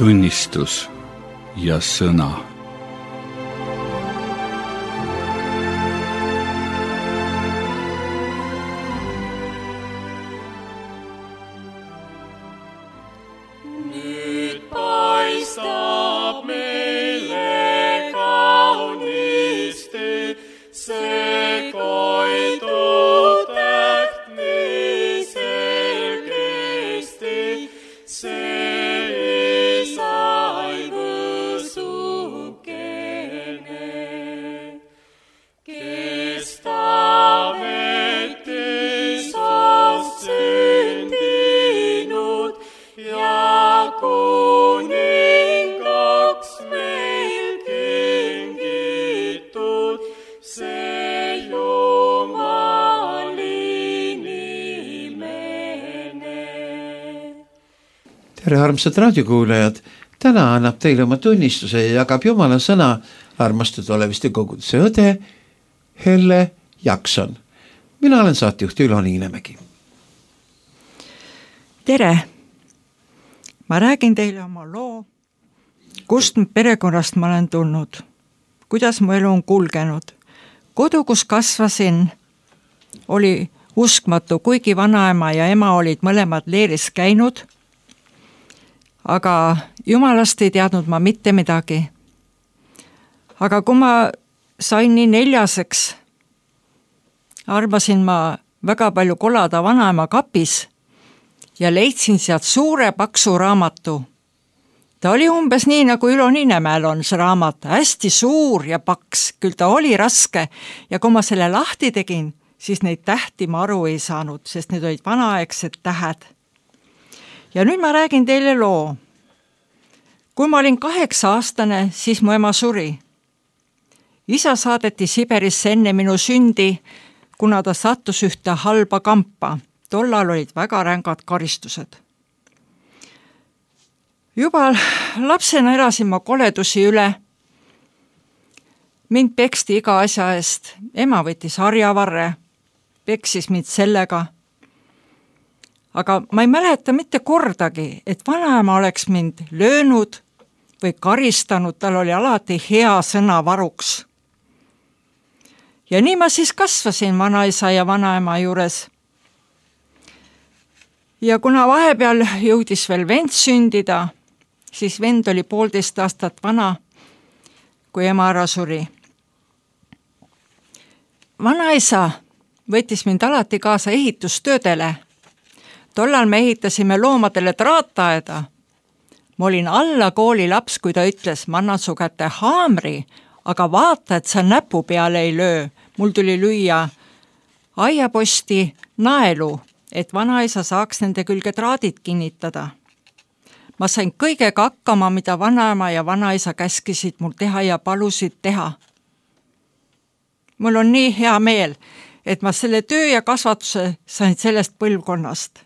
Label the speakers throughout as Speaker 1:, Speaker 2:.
Speaker 1: tunnistus ja sõna.
Speaker 2: Tere, armsad raadiokuulajad, täna annab teile oma tunnistuse ja jagab Jumala sõna armastud oleviste koguduse õde Helle Jakson. Mina olen saatejuht Ülo Niinemägi.
Speaker 3: Tere! Ma räägin teile oma loo, kust perekonnast ma olen tulnud, kuidas mu elu on kulgenud. Kodu, kus kasvasin, oli uskmatu, kuigi vanaema ja ema olid mõlemad leeris käinud, aga Jumalast ei teadnud ma mitte midagi. Aga kui ma sain nii 4, arvasin ma väga palju kolada vanaema kapis ja leidsin sealt suure paksu raamatu. Ta oli umbes nii, nagu Ülo Niinemäel on see raamat, hästi suur ja paks, küll ta oli raske ja kui ma selle lahti tegin, siis neid tähti ma aru ei saanud, sest need olid vanaaegsed tähed. Ja nüüd ma räägin teile loo. Kui ma olin 8-aastane, siis mu ema suri. Isa saadeti Siberisse enne minu sündi, kuna ta sattus ühte halba kampa. Tollal olid väga rängad karistused. Juba lapsena elasin ma koledusi üle. Mind peksti iga asja eest. Ema võttis harjavarre, peksis mind sellega. Aga ma ei mäleta mitte kordagi, et vanaema oleks mind löönud või karistanud, tal oli alati hea sõna varuks. Ja nii ma siis kasvasin vanaisa ja vanaema juures. Ja kuna vahepeal jõudis veel vend sündida, siis vend oli 1,5 aastat vana, kui ema ära suri. Vanaisa võttis mind alati kaasa ehitustöödele. Tollal me ehitasime loomadele traataeda. Ma olin alla kooli laps, kui ta ütles, ma annan su kätte haamri, aga vaata, et sa näpu peale ei löö. Mul tuli lüüa aiaposti naelu, et vanaisa saaks nende külge traadid kinnitada. Ma sain kõigega hakkama, mida vanaema ja vanaisa käskisid mul teha ja palusid teha. Mul on nii hea meel, et ma selle töö ja kasvatuse sain sellest põlvkonnast.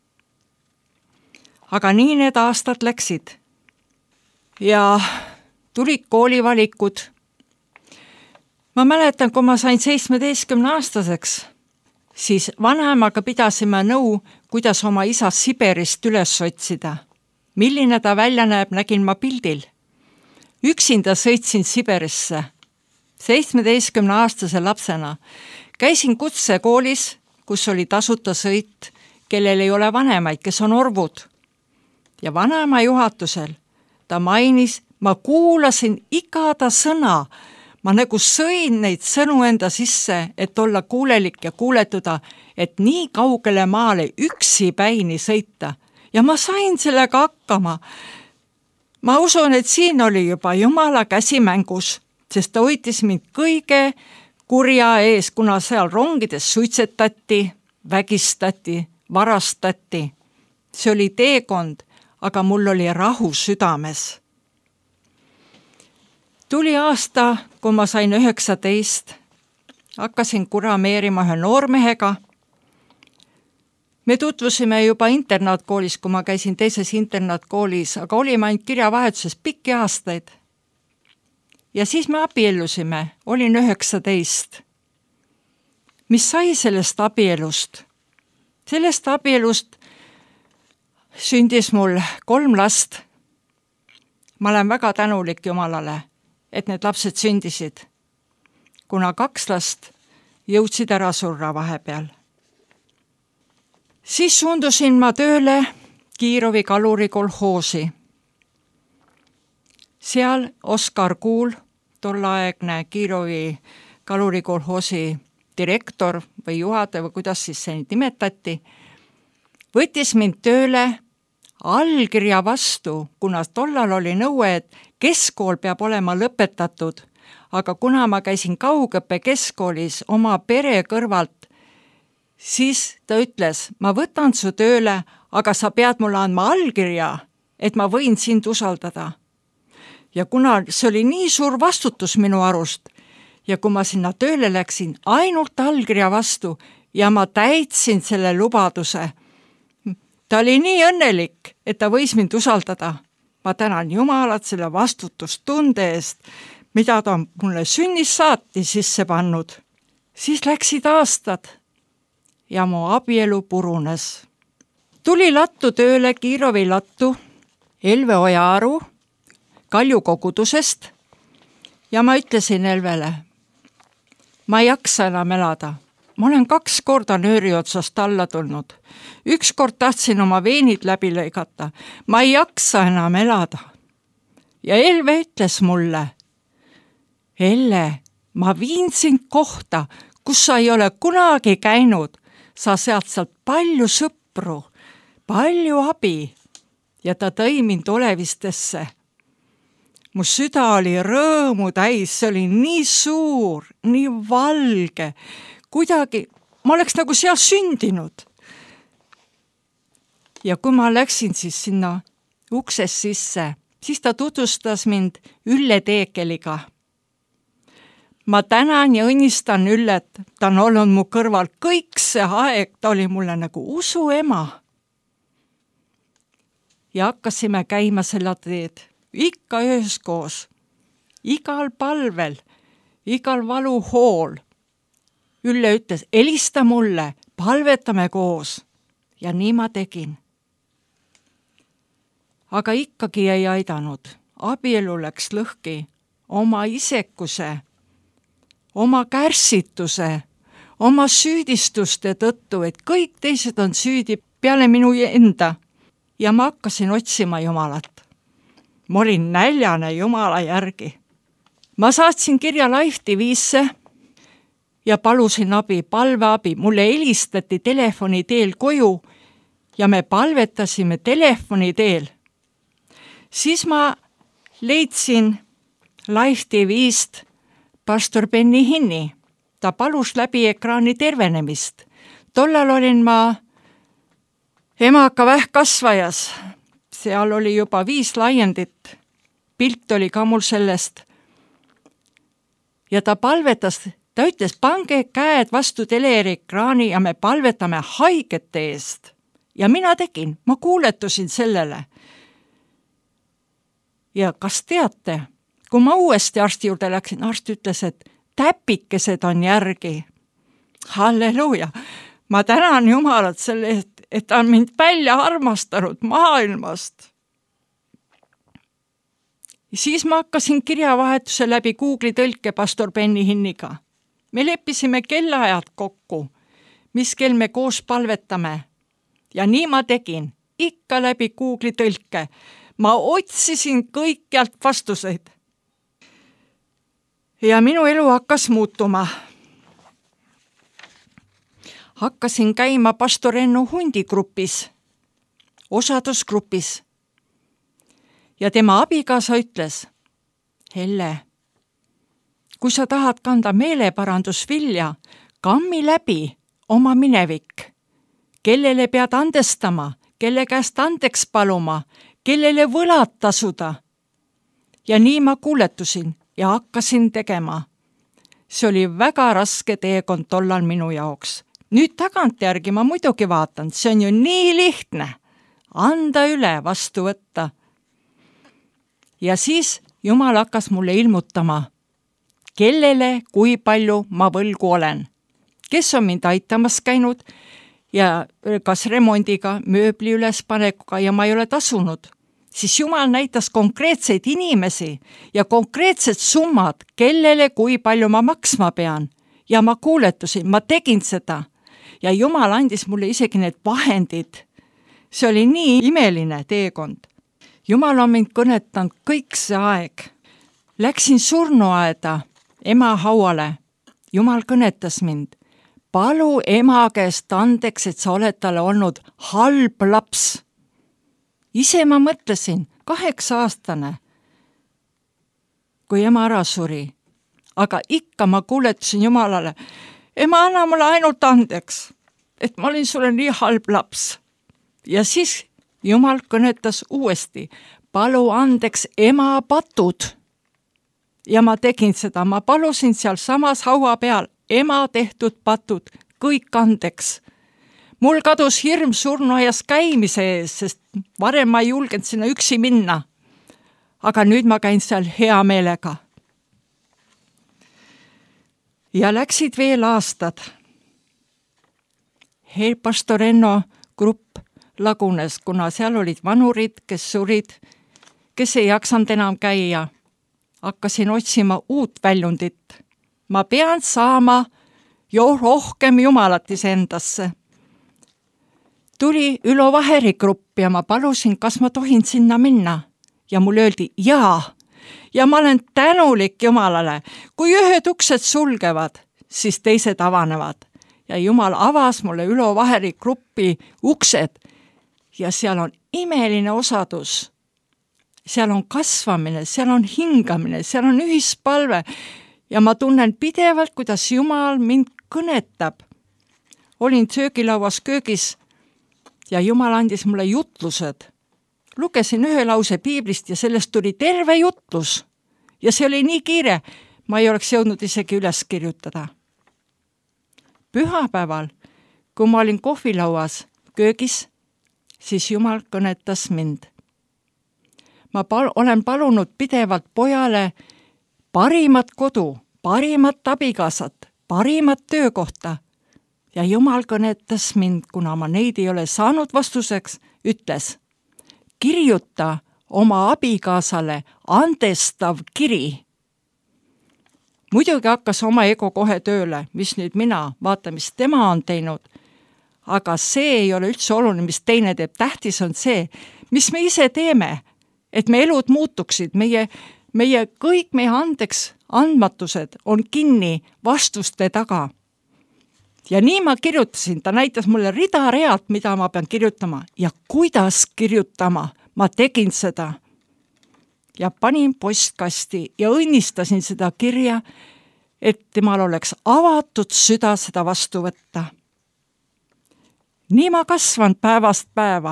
Speaker 3: Aga nii need aastad läksid ja tulid koolivalikud. Ma mäletan, kui ma sain 17-aastaseks, siis vanaemaga pidasime nõu, kuidas oma isa Siberist üles otsida. Milline ta välja näeb, nägin ma pildil. Üksinda sõitsin Siberisse 17-aastase lapsena. Käisin kutsekoolis, kus oli tasuta sõit, kellel ei ole vanemaid, kes on orvud. Ja vanaema juhatusel ta mainis, ma kuulasin iga ta sõna. Ma nagu sõin neid sõnu enda sisse, et olla kuulelik ja kuuletuda, et nii kaugele maale üksi päini sõita. Ja ma sain sellega hakkama. Ma usun, et siin oli juba Jumala käsi mängus, sest ta hoitis mind kõige kurja ees, kuna seal rongides suitsetati, vägistati, varastati. See oli teekond, aga mul oli rahu südames. Tuli aasta, kui ma sain 19, hakkasin kurameerima ühe noormehega. Me tutvusime juba internaatkoolis, kui ma käisin teises internaatkoolis, aga olime ainult kirjavahetuses pikki aastaid. Ja siis me abiellusime, olin 19. Mis sai sellest abielust? Sellest abielust sündis mul 3 last. ma olen väga tänulik Jumalale, et need lapsed sündisid, kuna 2 last jõudsid ära surra vahepeal. Siis suundusin ma tööle Kiirovi kalurikolhoosi. Seal Oskar Kuul, tolleaegne Kiirovi kalurikolhoosi direktor või juhataja või kuidas siis see nimetati, võttis mind tööle allkirja vastu, kuna tollal oli nõue, et keskkool peab olema lõpetatud, aga kuna ma käisin kaugõppe keskkoolis oma pere kõrvalt, siis ta ütles, ma võtan su tööle, aga sa pead mulle andma allkirja, et ma võin sind usaldada. Ja kuna see oli nii suur vastutus minu arust ja kui ma sinna tööle läksin ainult allkirja vastu ja ma täitsin selle lubaduse, ta oli nii õnnelik, et ta võis mind usaldada. Ma tänan Jumalat selle vastutustunde eest, mida ta mulle sünnist saati sisse pannud. Siis läksid aastad ja mu abielu purunes. Tuli lattu tööle Kiirovi lattu Elve Ojaaru Kalju kogudusest ja ma ütlesin Elvele, ma ei jaksa enam elada. Ma olen 2 korda nööri otsast alla tulnud. 1 kord tahtsin oma veenid läbi lõigata. Ma ei jaksa enam elada. Ja Elve ütles mulle, Elle, ma viin sind kohta, kus sa ei ole kunagi käinud. Sa sealt palju sõpru, palju abi ja ta tõi mind Olevistesse. Mu süda oli rõõmu täis, see oli nii suur, nii valge, kuidagi ma oleks nagu seal sündinud. Ja kui ma läksin siis sinna uksest sisse, siis ta tutvustas mind Ülle Teekeliga. Ma tänan ja õnnistan Üllet, ta on olnud mu kõrval kõik see aeg, ta oli mulle nagu usu ema. Ja hakkasime käima selle teed, ikka üheskoos, igal palvel, igal valuhool. Ülle ütles, helista mulle, palvetame koos. Ja nii ma tegin. Aga ikkagi ei aidanud. Abielu läks lõhki oma isekuse, oma kärsituse, oma süüdistuste tõttu, et kõik teised on süüdi peale minu enda. Ja ma hakkasin otsima Jumalat. Ma olin näljane Jumala järgi. Ma saatsin kirja Life TV-sse ja palusin abi, palveabi. Mulle helistati telefoni teel koju ja me palvetasime telefoni teel. Siis ma leidsin Life TV-st pastor Benny Hinni. Ta palus läbi ekraani tervenemist. Tollal olin ma emaka vähkkasvajas. Seal oli juba 5 laiendit. Pilt oli ka mul sellest. Ja ta palvetas, ta ütles, pange käed vastu teleekraani ja me palvetame haigete eest. Ja mina tegin, ma kuuletusin sellele. Ja kas teate, kui ma uuesti arsti juurde läksin, arst ütles, et täpikesed on järgi. Halleluuja! Ma tänan Jumalat selle eest, et ta on mind välja armastanud maailmast. Siis ma hakkasin kirjavahetuse läbi Google'i tõlke pastor Benny Hinniga. Me leppisime kellaajad kokku, mis kell me koos palvetame. Ja nii ma tegin, ikka läbi Google'i tõlke. Ma otsisin kõikjalt vastuseid. Ja minu elu hakkas muutuma. Hakkasin käima pastor Ennu Hundi grupis, osadusgrupis. Ja tema abikaasa ütles, Helle, kui sa tahad kanda meeleparandusvilja, kammi läbi oma minevik. Kellele pead andestama, kelle käest andeks paluma, kellele võlad tasuda. Ja nii ma kuuletusin ja hakkasin tegema. See oli väga raske teekond tollal minu jaoks. Nüüd tagantjärgi ma muidugi vaatan, see on ju nii lihtne. Anda üle, vastu võtta. Ja siis Jumal hakkas mulle ilmutama, kellele, kui palju ma võlgu olen. Kes on mind aitamas käinud ja kas remondiga, mööbli ülespanekuga ja ma ei ole tasunud. siis Jumal näitas konkreetseid inimesi ja konkreetsed summad, kellele kui palju ma maksma pean. Ja ma kuuletusin, ma tegin seda. Ja Jumal andis mulle isegi need vahendid. See oli nii imeline teekond. Jumal on mind kõnetanud kõik see aeg. Läksin surnuaeda, ema hauale. Jumal kõnetas mind. Palu ema käest andeks, et sa oled talle olnud halb laps. Ise ma mõtlesin, 8-aastane, kui ema ära suri. Aga ikka ma kuuletasin Jumalale, ema, anna mulle ainult andeks, et ma olin sulle nii halb laps. Ja siis Jumal kõnetas uuesti, palu andeks ema patud. Ja ma tegin seda, ma palusin seal samas haua peal ema tehtud patud, kõik andeks. Mul kadus hirm surnuaias käimise ees, sest varem ma ei julgenud sinna üksi minna. Aga nüüd ma käin seal hea meelega. Ja läksid veel aastad. Pastor Enno grupp lagunes, kuna seal olid vanurid, kes surid, kes ei jaksanud enam käia. Hakkasin otsima uut väljundit. Ma pean saama rohkem Jumalat iseendasse. Tuli Ülo Vaheri grupp ja ma palusin, kas ma tohin sinna minna. Ja mul öeldi jaa. Ja ma olen tänulik Jumalale. Kui ühed uksed sulgevad, siis teised avanevad. Ja Jumal avas mulle Ülo Vaheri gruppi uksed. Ja seal on imeline osadus. Seal on kasvamine, seal on hingamine, seal on ühispalve. Ja ma tunnen pidevalt, kuidas Jumal mind kõnetab. Olin söögilauas köögis ja Jumal andis mulle jutlused. Lugesin ühe lause piiblist ja sellest tuli terve jutlus. Ja see oli nii kiire, ma ei oleks jõudnud isegi üles kirjutada. Pühapäeval, kui ma olin kohvilauas köögis, siis Jumal kõnetas mind. Ma olen palunud pidevalt pojale parimat kodu, parimat abikaasat, parimat töökohta. Ja Jumal kõnetas mind, kuna ma neid ei ole saanud vastuseks, ütles, kirjuta oma abikaasale andestav kiri. Muidugi hakkas oma ego kohe tööle, mis nüüd mina, vaata, mis tema on teinud. Aga see ei ole üldse oluline, mis teine teeb. Tähtis on see, mis me ise teeme, et me elud muutuksid. Kõik meie andeks andmatused on kinni vastuste taga. Ja nii ma kirjutasin, ta näitas mulle rida-realt, mida ma pean kirjutama ja kuidas kirjutama. Ma tegin seda ja panin postkasti ja õnnistasin seda kirja, et temal oleks avatud süda seda vastu võtta. Nii ma kasvan päevast päeva.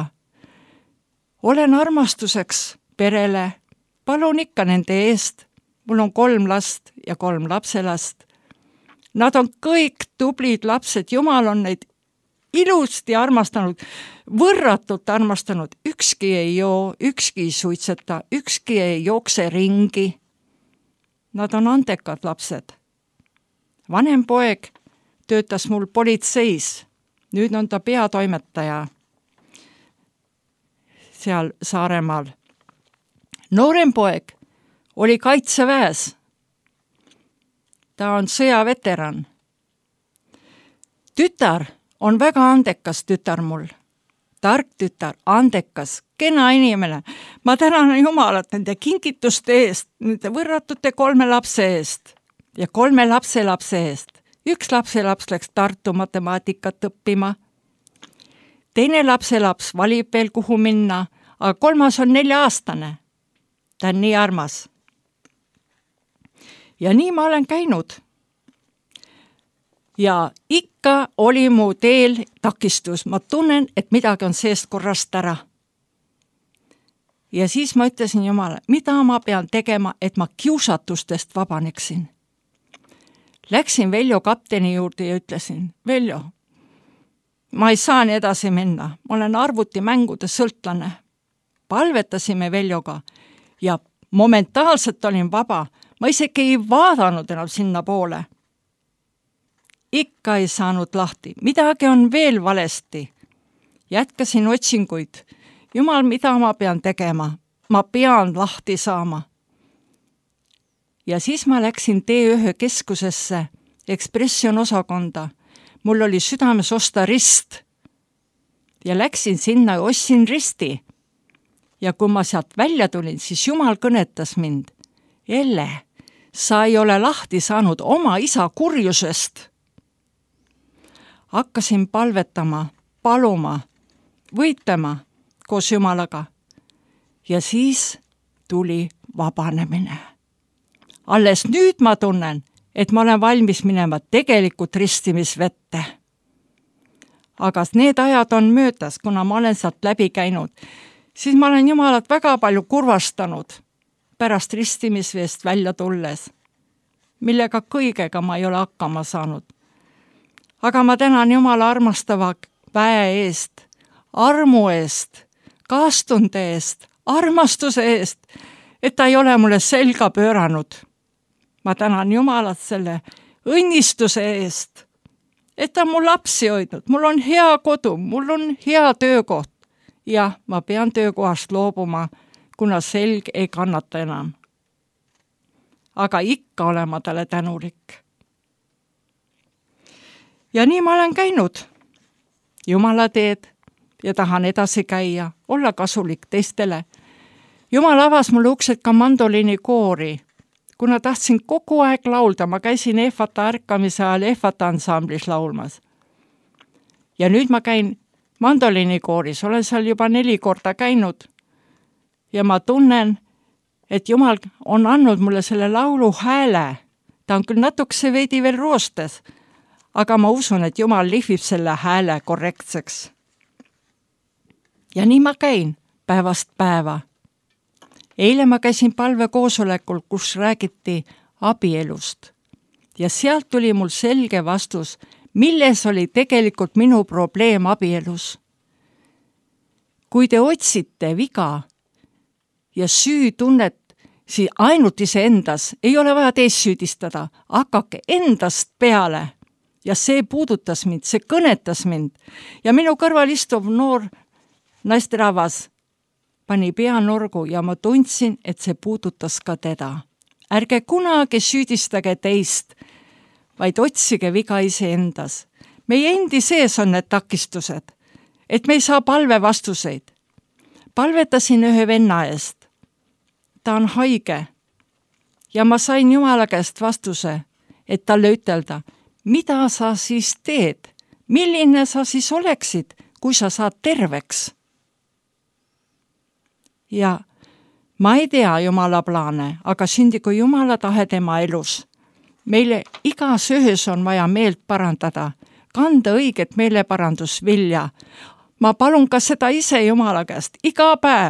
Speaker 3: Olen armastuseks perele, palun ikka nende eest. Mul on 3 last ja 3 lapselast. Nad on kõik tublid lapsed, Jumal on neid ilusti armastanud, võrratult armastanud. Ükski ei joo, ükski ei suitseta, ükski ei jookse ringi. Nad on andekad lapsed. Vanem poeg töötas mul politseis. Nüüd on ta peatoimetaja seal Saaremaal. Noorem poeg oli kaitseväes. Ta on sõjaveteran. Tütar on väga andekas tütar mul. Tark tütar, andekas, kena inimene. Ma tänan Jumalat nende kingituste eest, nende võrratute 3 lapse eest ja 3 lapselapse eest. 1 lapselaps läks Tartu matemaatikat õppima. Teine lapselaps valib veel kuhu minna, aga 3 on 4-aastane. Ta on nii armas. Ja nii ma olen käinud. Ja ikka oli mu teel takistus. Ma tunnen, et midagi on seest korrast ära. Ja siis ma ütlesin Jumala, mida ma pean tegema, et ma kiusatustest vabaneksin. Läksin Veljo kapteni juurde ja ütlesin, Veljo, ma ei saa nii edasi minna. Ma olen arvutimängude sõltlane. Palvetasime Veljoga ja momentaalselt olin vaba. Ma isegi ei vaadanud enam sinna poole. Ikka ei saanud lahti. Midagi on veel valesti. Jätkasin otsinguid. Jumal, mida ma pean tegema? ma pean lahti saama. Ja siis ma läksin T1 keskusesse, Expression osakonda. Mul oli südames osta rist. Ja läksin sinna ja ostsin risti. Ja kui ma sealt välja tulin, siis Jumal kõnetas mind. Elle, sa ei ole lahti saanud oma isa kurjusest. Hakkasin palvetama, paluma, võitlema koos Jumalaga. Ja siis tuli vabanemine. Alles nüüd ma tunnen, et ma olen valmis minema tegelikult ristimisvette. Aga need ajad on möödas, kuna ma olen sealt läbi käinud, siis ma olen Jumalat väga palju kurvastanud pärast ristimisveest välja tulles, millega kõigega ma ei ole hakkama saanud. Aga ma tänan Jumala armastava väe eest, armu eest, kaastunde eest, armastuse eest, et ta ei ole mulle selga pööranud. Ma tänan Jumalat selle õnnistuse eest, et ta on mu lapsi hoidnud, mul on hea kodu, mul on hea töökoht. Ja ma pean töökohast loobuma, kuna selg ei kannata enam. Aga ikka olen ma talle tänulik. Ja nii ma olen käinud Jumala teed ja tahan edasi käia, olla kasulik teistele. Jumal avas mulle uksed ka mandoliini koori, kuna tahtsin kogu aeg laulda. Ma käisin Ehvata ärkamise ajal Ehvata ansamblis laulmas. Ja nüüd ma käin mandoliini kooris, olen seal juba 4 korda käinud. Ja ma tunnen, et Jumal on andnud mulle selle laulu hääle. Ta on küll natukese veidi veel roostes, aga ma usun, et Jumal lihvib selle hääle korrektseks. Ja nii ma käin päevast päeva. Eile ma käisin palvekoosolekul, kus räägiti abielust. Ja sealt tuli mul selge vastus, milles oli tegelikult minu probleem abielus. Kui te otsite viga ja süütunnet siis ainult iseendas, ei ole vaja teist süüdistada, hakake endast peale. Ja see puudutas mind, see kõnetas mind. Ja minu kõrval istuv noor naisterahvas pani pea nurgu ja ma tundsin, et see puudutas ka teda. Ärge kunagi süüdistage teist, vaid otsige viga iseendas. Meie endi sees on need takistused, et me ei saa palve vastuseid. Palvetasin ühe venna eest. Ta on haige ja ma sain Jumala käest vastuse, et talle ütelda, mida sa siis teed, milline sa siis oleksid, kui sa saad terveks. Ja ma ei tea Jumala plaane, aga sündigu Jumala tahe tema elus. Meile igas ühes on vaja meelt parandada, kanda õiget meeleparandusvilja. Ma palun ka seda ise Jumala käest iga päev.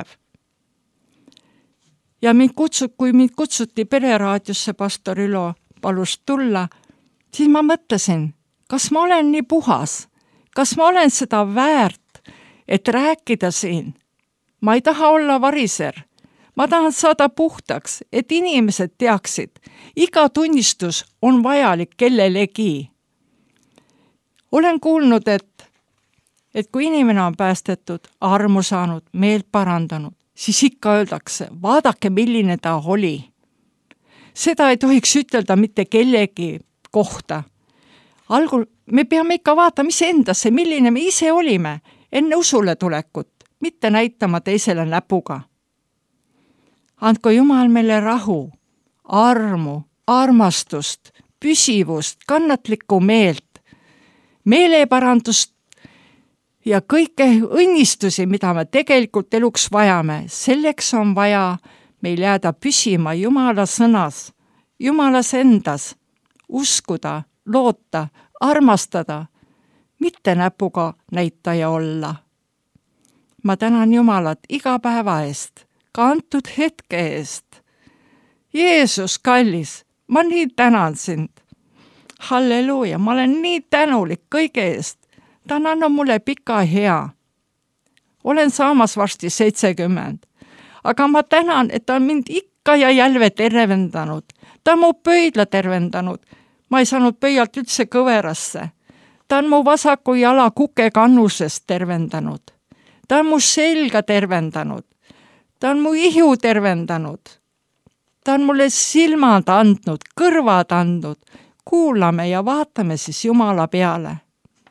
Speaker 3: Ja kui mind kutsuti pereraadiosse, pastor Ülo palus tulla, siis ma mõtlesin, kas ma olen nii puhas, kas ma olen seda väärt, et rääkida siin. Ma ei taha olla variser. Ma tahan saada puhtaks, et inimesed teaksid. Iga tunnistus on vajalik kellelegi. Olen kuulnud, et kui inimene on päästetud, armu saanud, meelt parandanud, siis ikka öeldakse, vaadake, milline ta oli. Seda ei tohiks ütelda mitte kellegi kohta. Algul me peame ikka vaatama iseendasse, milline me ise olime enne usule tulekut, mitte näitama teisele näpuga. Andku Jumal meile rahu, armu, armastust, püsivust, kannatlikku meelt, meeleparandust ja kõike õnnistusi, mida me tegelikult eluks vajame. Selleks on vaja meil jääda püsima Jumala sõnas, Jumalas endas, uskuda, loota, armastada, mitte näpuga näitaja olla. Ma tänan Jumalat iga päeva eest, ka antud hetke eest. Jeesus, kallis, ma nii tänan sind. Halleluuja, ma olen nii tänulik kõige eest. Ta on andnud mulle pika hea. Olen saamas varsti 70, aga ma tänan, et ta on mind ikka ja jälve tervendanud. Ta on mu pöidla tervendanud. Ma ei saanud pöialt üldse kõverasse. Ta on mu vasaku jala kuke kannusest tervendanud. Ta on mu selga tervendanud. ta on mu ihu tervendanud. Ta on mulle silmad andnud, kõrvad andnud. Kuulame ja vaatame siis Jumala peale.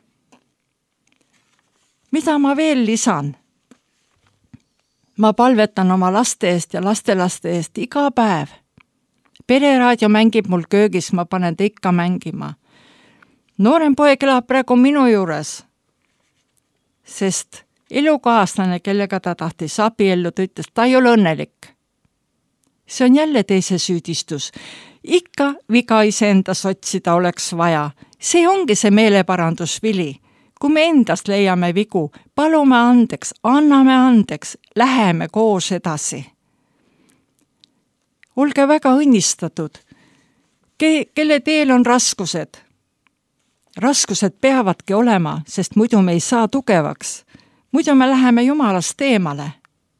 Speaker 3: Mida ma veel lisan? Ma palvetan oma laste eest ja lastelaste eest iga päev. Pereraadio mängib mul köögis, ma panen ta ikka mängima. Noorem poeg elab praegu minu juures, sest elukaaslane, kellega ta tahtis abielluda, ütles, ta ei ole õnnelik. See on jälle teise süüdistus. Ikka viga iseendas otsida oleks vaja. See ongi see meeleparandusvili. Kui me endast leiame vigu, palume andeks, anname andeks, läheme koos edasi. Olge väga õnnistatud, kelle teel on raskused. Raskused peavadki olema, sest muidu me ei saa tugevaks. Muidu me läheme Jumalast eemale.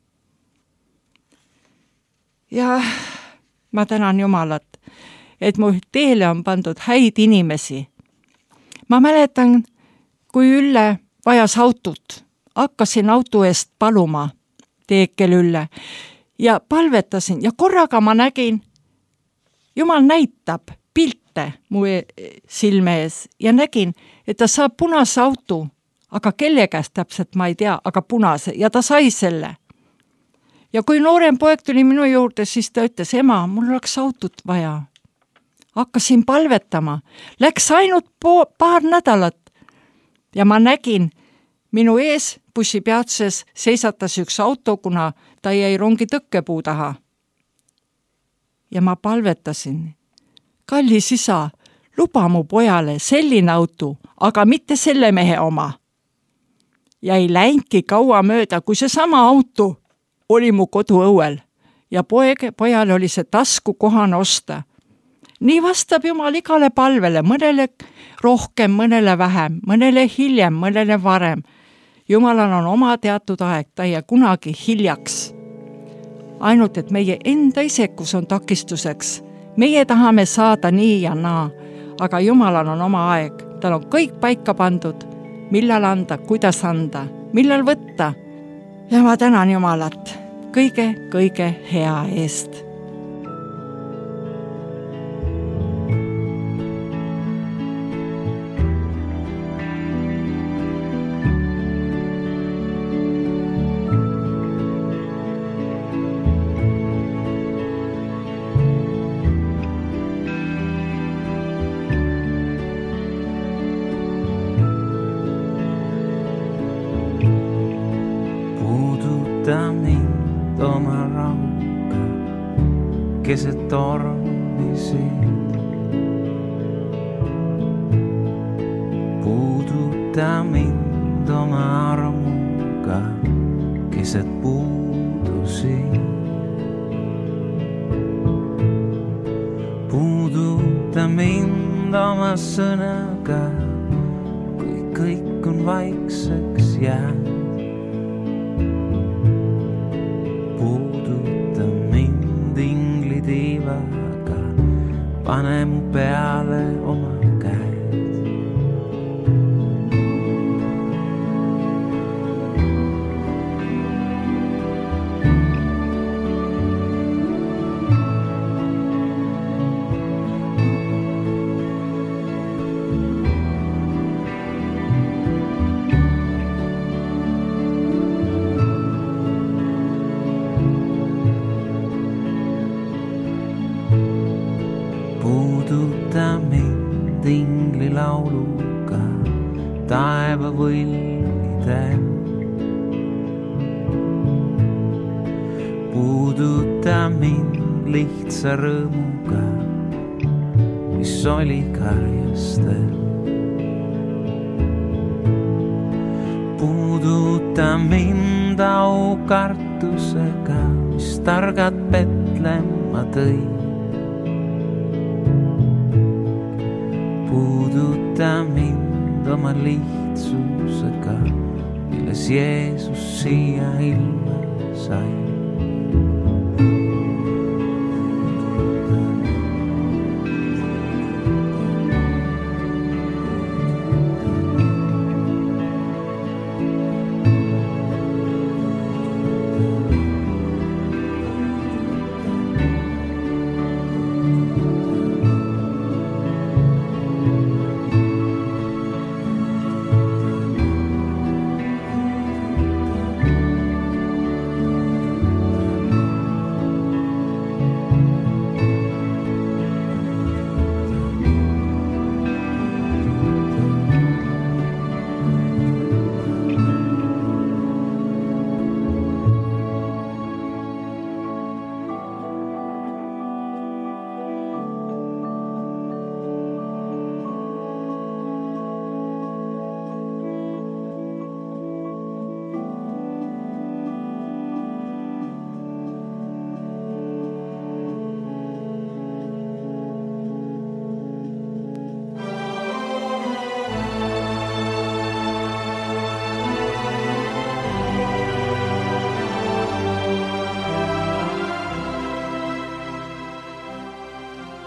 Speaker 3: Ja ma tänan Jumalat, et mu teele on pandud häid inimesi. Ma mäletan, kui Ülle vajas autot, hakkasin auto eest paluma, Teekel Ülle, ja palvetasin ja korraga ma nägin, Jumal näitab pilte mu silme ees ja nägin, et ta saab punase auto, aga kelle käest täpselt ma ei tea, aga punase ja ta sai selle. Ja kui noorem poeg tuli minu juurde, siis ta ütles, ema, mul oleks autot vaja. Hakkasin palvetama, läks ainult paar nädalat ja ma nägin, minu ees bussipeatses seisatas üks auto, kuna ta jäi rongi tõkkepuu taha. Ja ma palvetasin, kallis isa, luba mu pojale selline auto, aga mitte selle mehe oma. Ja ei läinki kaua mööda, kui see sama auto oli mu koduõuel ja pojale oli see taskukohane osta. Nii vastab Jumal igale palvele, mõnele rohkem, mõnele vähem, mõnele hiljem, mõnele varem. Jumalal on oma teatud aeg, ta ei kunagi hiljaks. Ainult, et meie enda isekus on takistuseks. Meie tahame saada nii ja naa, aga Jumalal on oma aeg. Tal on kõik paika pandud, millal anda, kuidas anda, millal võtta. Ja ma tänan Jumalat kõige hea eest.
Speaker 4: Mind oma rauga keset tormisid. Puuduta mind oma armuga keset puudusid. Puuduta mind oma sõnaga, kui kõik on vaikseks jäänud. Inglitiivaga pane mu peale oma käed. Puuduta mind inglilauluga taeva võllidel. Puuduta mind lihtsa rõõmuga, mis oli karjastel. Puuduta mind aukartusega, mis targad Petlemma tõi. Puuduta mind oma lihtsusega, milles Jeesus siia ilma sai.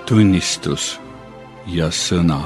Speaker 1: tunnistus ja sõna.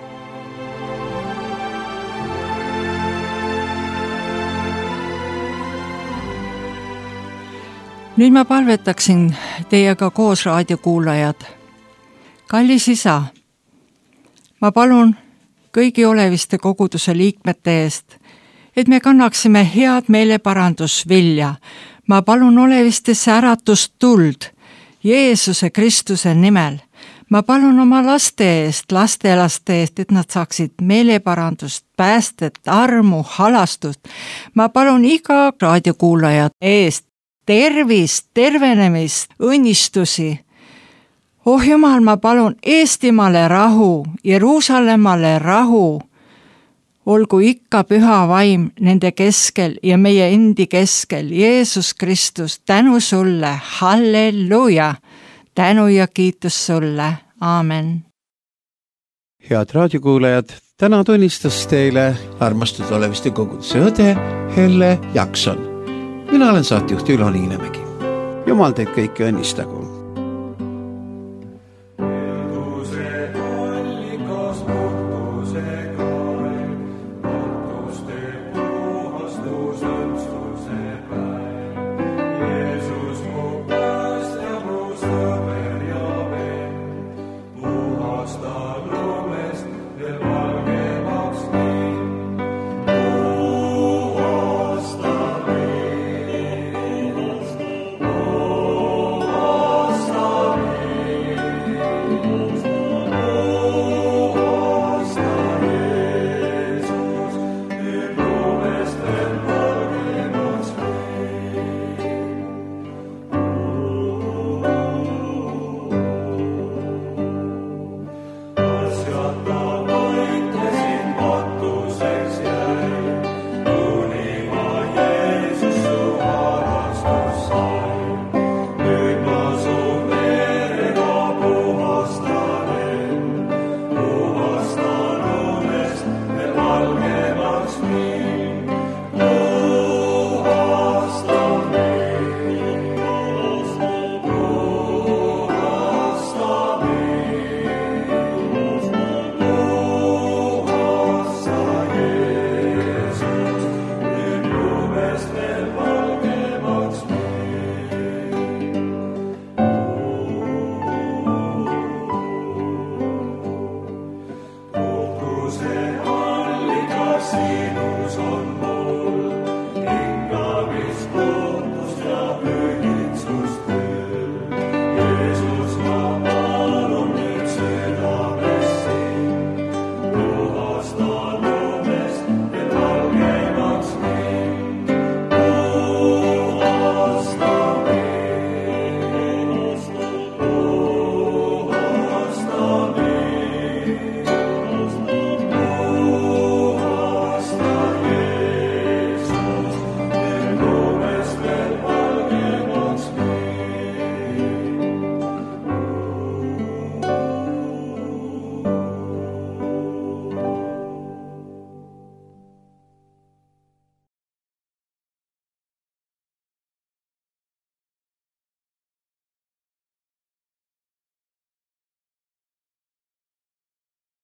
Speaker 3: Nüüd ma palvetaksin teiega koos raadiokuulajad. Kallis isa, ma palun kõigi Oleviste koguduse liikmete eest, et me kannaksime head meeleparandusvilja. Ma palun Olevistesse äratust tuld Jeesuse Kristuse nimel. Ma palun oma laste eest, lastelaste eest, et nad saaksid meeleparandust, päästet, armu, halastust. Ma palun iga raadiokuulajat eest tervist, tervenemist, õnnistusi. Oh Jumal, ma palun Eestimaale rahu, Jeruusalemmale rahu. Olgu ikka püha vaim nende keskel ja meie endi keskel. Jeesus Kristus, tänu sulle, halleluja, tänu ja kiitus sulle, aamen.
Speaker 2: Head raadiokuulajad, täna tunnistas teile armastatud Oleviste koguduse õde Helle Jakson. Mina olen saatejuht Ülo Niinemägi. Jumal teid kõiki õnnistagu.